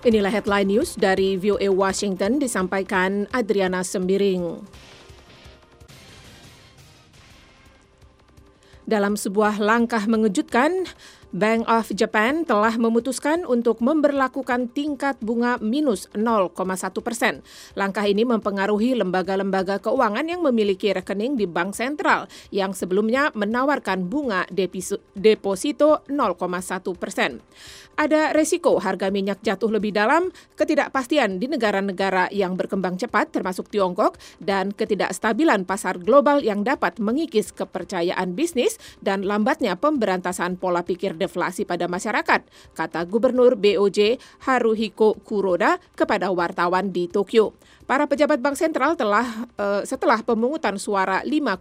Inilah headline news dari VOA Washington disampaikan Adriana Sembiring. Dalam sebuah langkah mengejutkan, Bank of Japan telah memutuskan untuk memberlakukan tingkat bunga minus 0,1%. Langkah ini mempengaruhi lembaga-lembaga keuangan yang memiliki rekening di bank sentral yang sebelumnya menawarkan bunga deposito 0,1%. Ada resiko harga minyak jatuh lebih dalam, ketidakpastian di negara-negara yang berkembang cepat termasuk Tiongkok, dan ketidakstabilan pasar global yang dapat mengikis kepercayaan bisnis dan lambatnya pemberantasan pola pikir deflasi pada masyarakat, kata Gubernur BOJ Haruhiko Kuroda kepada wartawan di Tokyo. Para pejabat bank sentral telah setelah pemungutan suara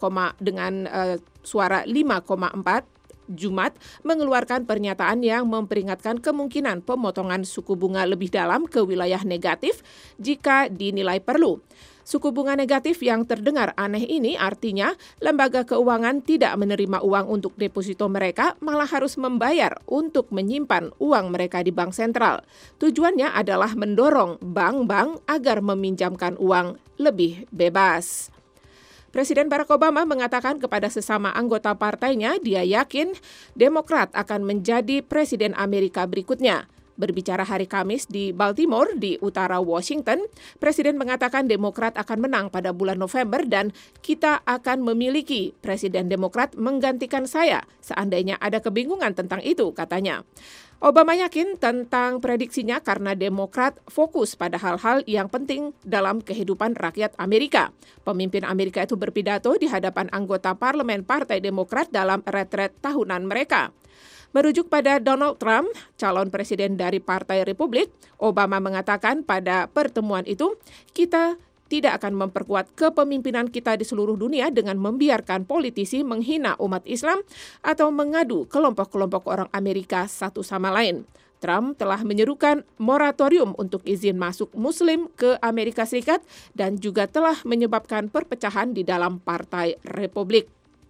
suara 5,4 Jumat mengeluarkan pernyataan yang memperingatkan kemungkinan pemotongan suku bunga lebih dalam ke wilayah negatif jika dinilai perlu. Suku bunga negatif yang terdengar aneh ini artinya lembaga keuangan tidak menerima uang untuk deposito mereka, malah harus membayar untuk menyimpan uang mereka di bank sentral. Tujuannya adalah mendorong bank-bank agar meminjamkan uang lebih bebas. Presiden Barack Obama mengatakan kepada sesama anggota partainya, dia yakin Demokrat akan menjadi presiden Amerika berikutnya. Berbicara hari Kamis di Baltimore, di utara Washington, Presiden mengatakan Demokrat akan menang pada bulan November dan kita akan memiliki Presiden Demokrat menggantikan saya seandainya ada kebingungan tentang itu, katanya. Obama yakin tentang prediksinya karena Demokrat fokus pada hal-hal yang penting dalam kehidupan rakyat Amerika. Pemimpin Amerika itu berpidato di hadapan anggota parlemen Partai Demokrat dalam retret tahunan mereka. Merujuk pada Donald Trump, calon presiden dari Partai Republik, Obama mengatakan pada pertemuan itu, kita tidak akan memperkuat kepemimpinan kita di seluruh dunia dengan membiarkan politisi menghina umat Islam atau mengadu kelompok-kelompok orang Amerika satu sama lain. Trump telah menyerukan moratorium untuk izin masuk Muslim ke Amerika Serikat dan juga telah menyebabkan perpecahan di dalam Partai Republik.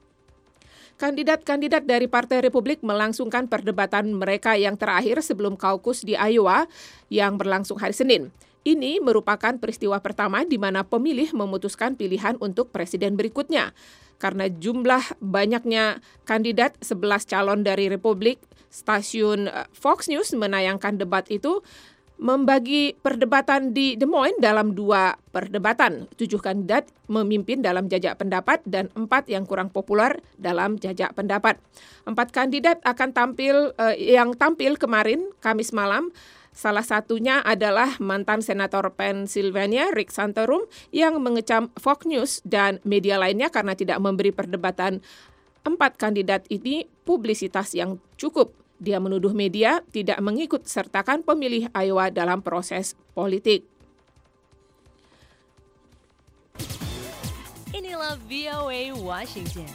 Kandidat-kandidat dari Partai Republik melangsungkan perdebatan mereka yang terakhir sebelum kaukus di Iowa yang berlangsung hari Senin. Ini merupakan peristiwa pertama di mana pemilih memutuskan pilihan untuk presiden berikutnya. Karena jumlah banyaknya kandidat, 11 calon dari Republik, stasiun Fox News menayangkan debat itu membagi perdebatan di Des Moines dalam 2 perdebatan. 7 kandidat memimpin dalam jajak pendapat dan 4 yang kurang populer dalam jajak pendapat. 4 kandidat akan tampil kemarin, Kamis malam. Salah satunya adalah mantan Senator Pennsylvania Rick Santorum yang mengecam Fox News dan media lainnya karena tidak memberi perdebatan 4 kandidat ini publisitas yang cukup. Dia menuduh media tidak mengikut sertakan pemilih Iowa dalam proses politik. Inilah VOA Washington.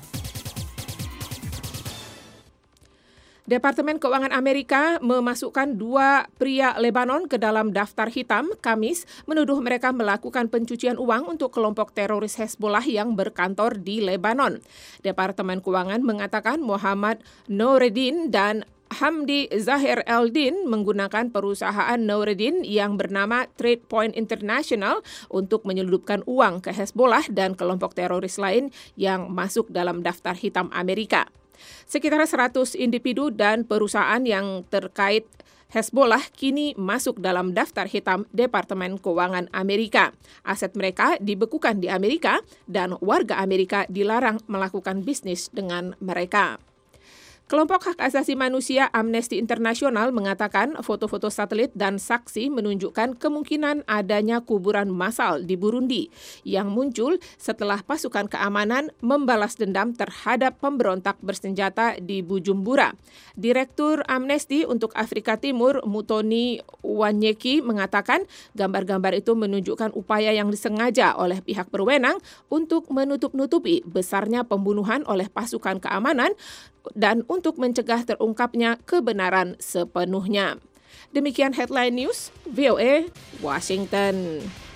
Departemen Keuangan Amerika memasukkan 2 pria Lebanon ke dalam daftar hitam Kamis, menuduh mereka melakukan pencucian uang untuk kelompok teroris Hezbollah yang berkantor di Lebanon. Departemen Keuangan mengatakan Muhammad Noureddin dan Hamdi Zahir Eldin menggunakan perusahaan Noureddin yang bernama Trade Point International untuk menyelundupkan uang ke Hezbollah dan kelompok teroris lain yang masuk dalam daftar hitam Amerika. Sekitar 100 individu dan perusahaan yang terkait Hezbollah kini masuk dalam daftar hitam Departemen Keuangan Amerika. Aset mereka dibekukan di Amerika dan warga Amerika dilarang melakukan bisnis dengan mereka. Kelompok hak asasi manusia Amnesty International mengatakan foto-foto satelit dan saksi menunjukkan kemungkinan adanya kuburan massal di Burundi yang muncul setelah pasukan keamanan membalas dendam terhadap pemberontak bersenjata di Bujumbura. Direktur Amnesty untuk Afrika Timur, Mutoni Wanyeki, mengatakan gambar-gambar itu menunjukkan upaya yang disengaja oleh pihak berwenang untuk menutup-nutupi besarnya pembunuhan oleh pasukan keamanan dan untuk mencegah terungkapnya kebenaran sepenuhnya. Demikian headline news VOA Washington.